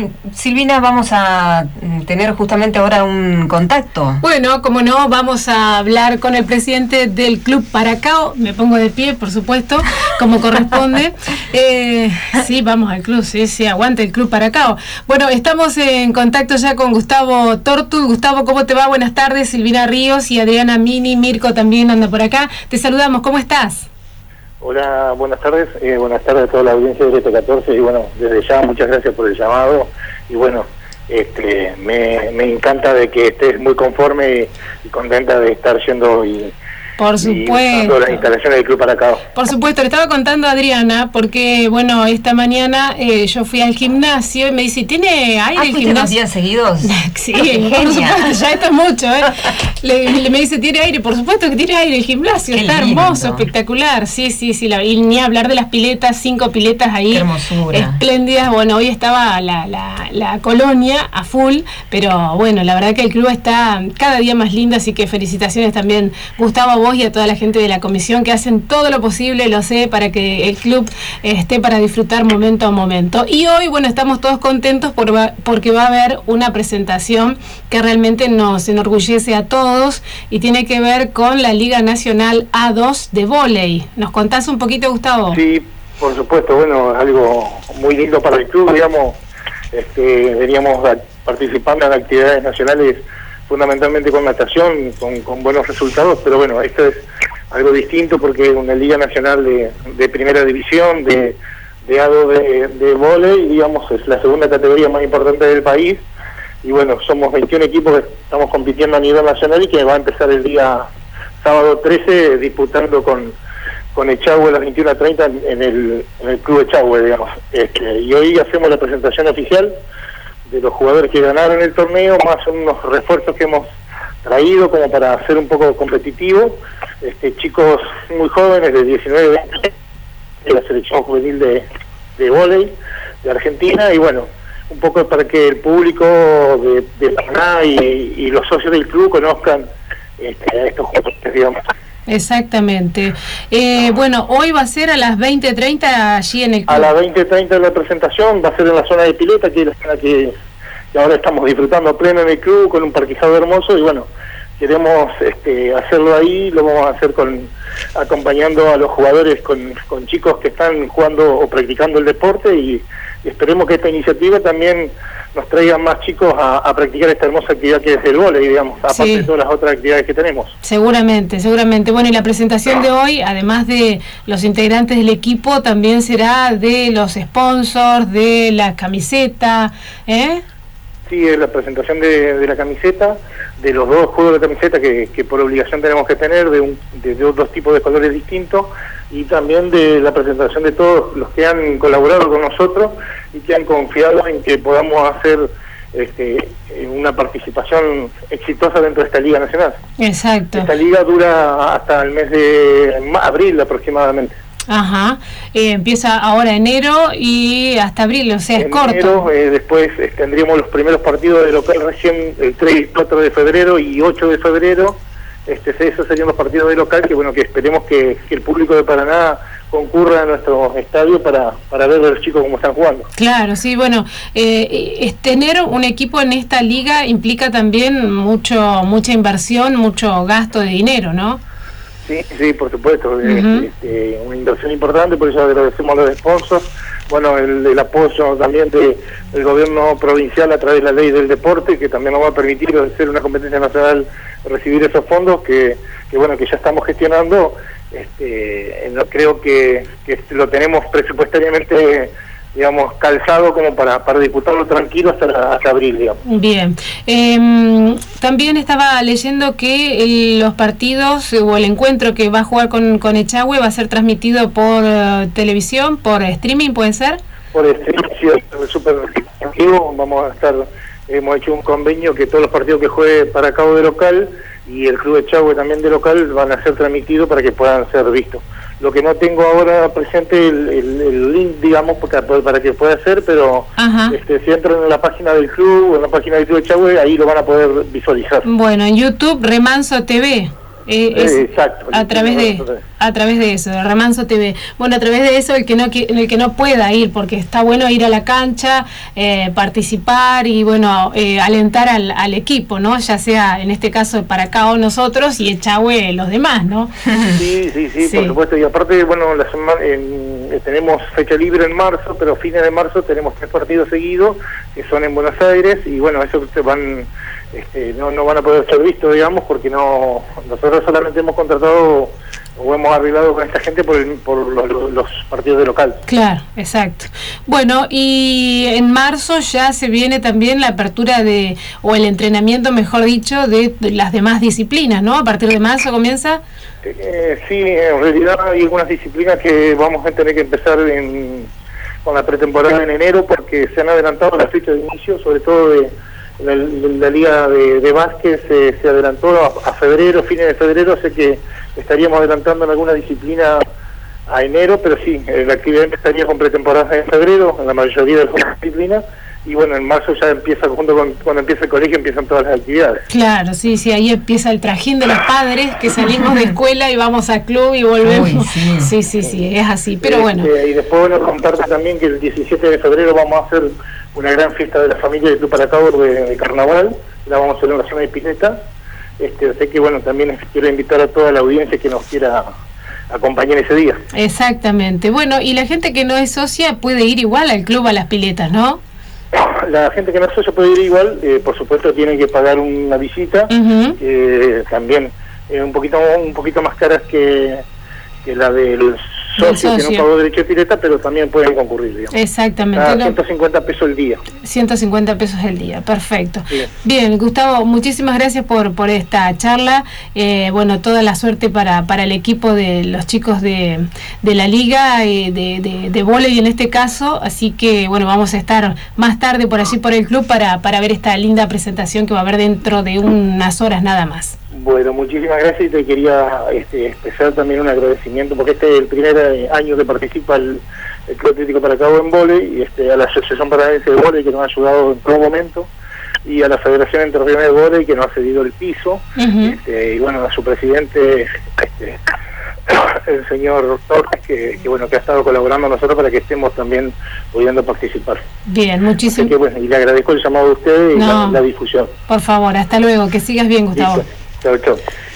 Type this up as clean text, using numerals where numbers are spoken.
Silvina, vamos a tener justamente ahora un contacto. Bueno, como no, vamos a hablar con el presidente del Club Paracao. Me pongo de pie, por supuesto, como corresponde. Sí, vamos al club, sí, aguante el Club Paracao. Bueno, estamos en contacto ya con Gustavo Tortul. Gustavo, ¿cómo te va? Buenas tardes. Silvina Ríos y Adriana Mini. Mirko también anda por acá. Te saludamos, ¿cómo estás? Hola, buenas tardes a toda la audiencia de GT14 y bueno, desde ya muchas gracias por el llamado y bueno, me encanta de que estés muy conforme y contenta de estar yendo por supuesto, las instalaciones del Club Paracao. Por supuesto, le estaba contando a Adriana, porque bueno, esta mañana yo fui al gimnasio y me dice, ¿tiene aire el gimnasio? ¿Unos días seguidos? Sí, por supuesto, ya esto es mucho, me dice, ¿tiene aire? Por supuesto que tiene aire el gimnasio, qué está lindo. hermoso, espectacular, sí, y ni hablar de las piletas, 5 piletas ahí, qué hermosura, espléndidas. Bueno, hoy estaba la colonia a full, pero bueno, la verdad que el club está cada día más lindo, así que felicitaciones también, Gustavo, a vos y a toda la gente de la comisión que hacen todo lo posible, lo sé, para que el club esté para disfrutar momento a momento. Y hoy, bueno, estamos todos contentos porque va a haber una presentación que realmente nos enorgullece a todos y tiene que ver con la Liga Nacional A2 de vóley. ¿Nos contás un poquito, Gustavo? Sí, por supuesto, bueno, algo muy lindo para el club, digamos, veníamos participando en actividades nacionales fundamentalmente con natación, con buenos resultados, pero bueno, esto es algo distinto porque es una liga nacional de primera división, de A2 de vóley, digamos, es la segunda categoría más importante del país, y bueno, somos 21 equipos que estamos compitiendo a nivel nacional y que va a empezar el día sábado 13 disputando con Echagüe a las 21:30 en el Club Echagüe, digamos. Y hoy hacemos la presentación oficial de los jugadores que ganaron el torneo, más unos refuerzos que hemos traído como para hacer un poco competitivo, chicos muy jóvenes de 19, 20, de la selección juvenil de vóley de Argentina, y bueno, un poco para que el público de Paraná y los socios del club conozcan a estos jugadores, digamos. Exactamente. Bueno, hoy va a ser a las 20:30 allí en el club. A las 20:30 la presentación, va a ser en la zona de pileta, que es la zona que ahora estamos disfrutando a pleno en el club, con un parquizado hermoso, y bueno, queremos hacerlo ahí, lo vamos a hacer acompañando a los jugadores con chicos que están jugando o practicando el deporte, y esperemos que esta iniciativa también nos traiga más chicos a practicar esta hermosa actividad que es el vóley, digamos, aparte de todas las otras actividades que tenemos. Seguramente. Bueno, y la presentación de hoy, además de los integrantes del equipo, también será de los sponsors, de la camiseta, Sí, es la presentación de la camiseta, de los dos juegos de camiseta que por obligación tenemos que tener, de dos tipos de colores distintos, y también de la presentación de todos los que han colaborado con nosotros y que han confiado en que podamos hacer una participación exitosa dentro de esta Liga Nacional. Exacto. Esta liga dura hasta el mes de abril aproximadamente. Ajá, empieza ahora enero y hasta abril, o sea, es corto. Después tendríamos los primeros partidos de local recién el 3 y 4 de febrero y 8 de febrero. Esos serían los partidos de local que bueno, que esperemos que el público de Paraná concurra a nuestro estadio para ver a los chicos cómo están jugando. Claro, sí, bueno, tener un equipo en esta liga implica también mucha inversión, mucho gasto de dinero, ¿no? Sí, por supuesto, una inversión importante, por eso agradecemos a los sponsors, bueno, el apoyo también del gobierno provincial a través de la ley del deporte, que también nos va a permitir ser una competencia nacional, recibir esos fondos que bueno, que ya estamos gestionando. Creo que lo tenemos presupuestariamente, digamos, calzado como para disputarlo tranquilo hasta abril, digamos. Bien. También estaba leyendo que los partidos o el encuentro que va a jugar con Echagüe va a ser transmitido por televisión, por streaming, ¿puede ser? Por streaming, sí, es súper activo. Hemos hecho un convenio que todos los partidos que juegue Paracao de local y el Club Echagüe también de local van a ser transmitidos para que puedan ser vistos. Lo que no tengo ahora presente el link, digamos, para que pueda ser, pero si entran en la página del club o en la página del Club Echagüe, ahí lo van a poder visualizar. Bueno, en YouTube, Remanso TV. Exacto. A través de eso, de Remanso TV. Bueno, a través de eso, el que no pueda ir, porque está bueno ir a la cancha, participar y bueno, alentar al equipo, ¿no? Ya sea en este caso para acá o nosotros y Echagüe los demás, ¿no? Sí, por supuesto. Y aparte, bueno, tenemos fecha libre en marzo, pero fines de marzo tenemos 3 partidos seguidos que son en Buenos Aires y bueno, eso se van, no van a poder ser vistos, digamos, porque nosotros solamente hemos contratado o hemos arreglado con esta gente por los partidos de local. Claro, exacto. Bueno, y en marzo ya se viene también la apertura o el entrenamiento, mejor dicho, de las demás disciplinas, ¿no? A partir de marzo comienza. Sí, en realidad hay algunas disciplinas que vamos a tener que empezar con la pretemporada en enero porque se han adelantado las fechas de inicio, sobre todo de la liga de básquet se adelantó a febrero, fines de febrero, sé que estaríamos adelantando en alguna disciplina a enero, pero sí, la actividad empezaría con pretemporada en febrero, en la mayoría de las disciplinas, y bueno, en marzo ya empieza, junto con cuando empieza el colegio, empiezan todas las actividades. Claro, sí, ahí empieza el trajín de los padres, que salimos de escuela y vamos al club y volvemos. Uy, sí, es así, pero bueno. Y después, bueno, contarte también que el 17 de febrero vamos a hacer una gran fiesta de la familia del Club Paracabo de carnaval, la vamos a hacer en la zona de Pileta, así que bueno, también quiero invitar a toda la audiencia que nos quiera acompañar ese día. Exactamente, bueno, y la gente que no es socia puede ir igual al club a las piletas, ¿no? La gente que no es socia puede ir igual, por supuesto tiene que pagar una visita, también un poquito más caras que la del socio que no pagó derecho de pileta, pero también pueden concurrir, digamos. Exactamente. A 150 pesos el día. 150 pesos el día, perfecto. Bien, Gustavo, muchísimas gracias por esta charla. Bueno, toda la suerte para el equipo de los chicos de la liga, de vóley en este caso, así que bueno, vamos a estar más tarde por allí por el club para ver esta linda presentación que va a haber dentro de unas horas nada más. Bueno, muchísimas gracias y te quería expresar también un agradecimiento porque este es el primer año que participa el Club Atlético Paracabo en vóley y a la Asociación Paranaense de Vóley que nos ha ayudado en todo momento y a la Federación Entrerriana de Vóley que nos ha cedido el piso y bueno, a su presidente el señor Torres que bueno, que ha estado colaborando a nosotros para que estemos también pudiendo participar. Bien, muchísimas gracias. Bueno, y le agradezco el llamado a ustedes y la difusión. Por favor, hasta luego, que sigas bien, Gustavo. Chao.